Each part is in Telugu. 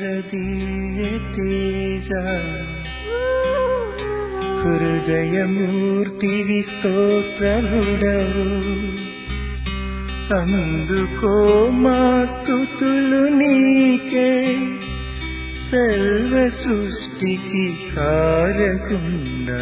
దివ్య తేజ హృదయమూర్తివి స్తోత్రముడవు అందుకో మా స్తుతులు నీకే సర్వ సృష్టికి కారకుండా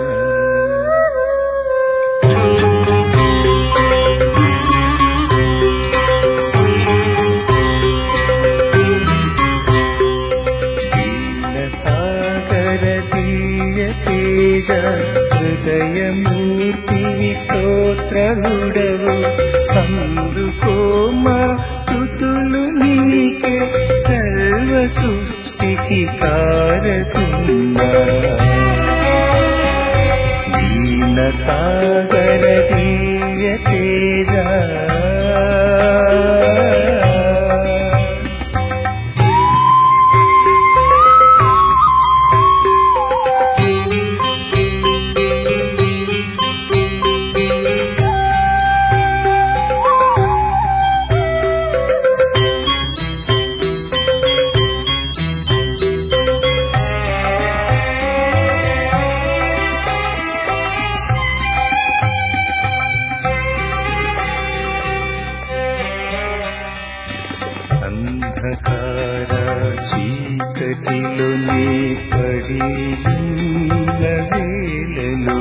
హృదయమూర్తివి స్తోత్రముడవు అందుకో మా స్తుతులు నీకే సర్వ సృష్టికి కారకుండా దీన సాగర దివ్య తేజ అంధకార చీకటిలో నీ పడి ఉన్న వేళలో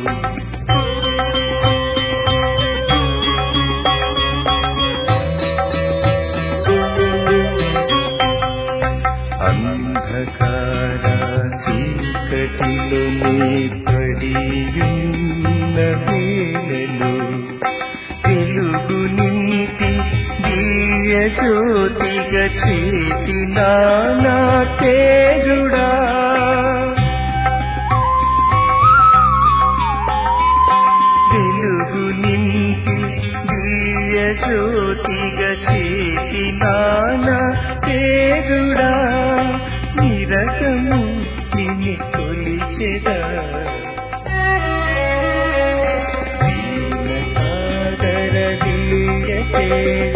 అంధకార చీకటిలో నీ పడి ఉన్న వేళలో వెలుగు నింపి దివ్య జ్యోతిగా చేసిన నా తేజుడా వెలుగు నింపి దివ్య జ్యోతిగా చేసిన నా తేజుడా నిరతము నిన్ను కొలిచెదా దీన సాగర దివ్య తేజ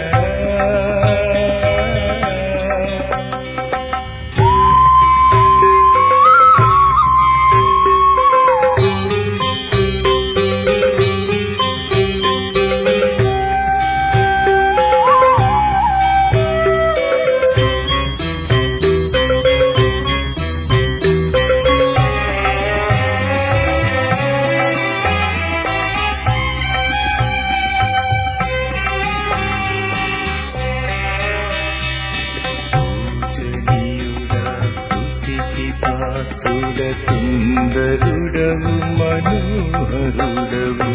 సుందరుడవు మనోహరుడవు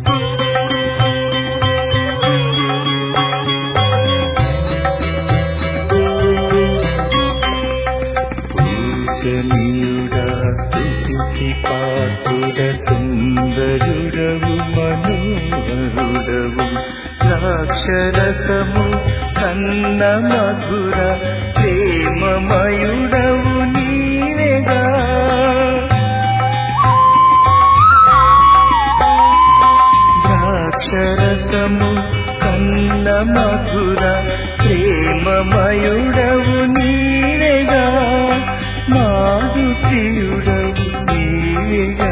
పూజనీయుడా స్తుతికి పాత్రుడ సుందరుడవు మనోహరుడవు ద్రాక్షరసము కన్న మధుర ప్రేమమయుడవు నీవేగా ద్రాక్షరసము కన్న మధుర ప్రేమమయుడవు నీవేగా మాధు ప్రియుడవు నీవేగా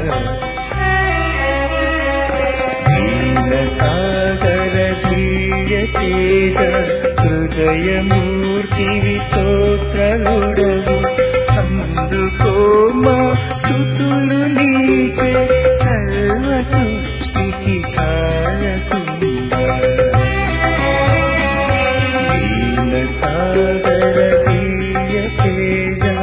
దీన సాగర దివ్య తేజ హృదయమూర్తివి స్తోత్రముడవు అందుకో మా స్తుతులు నీకే సర్వ సృష్టికి కారకుండా దీన సాగర దివ్య తేజ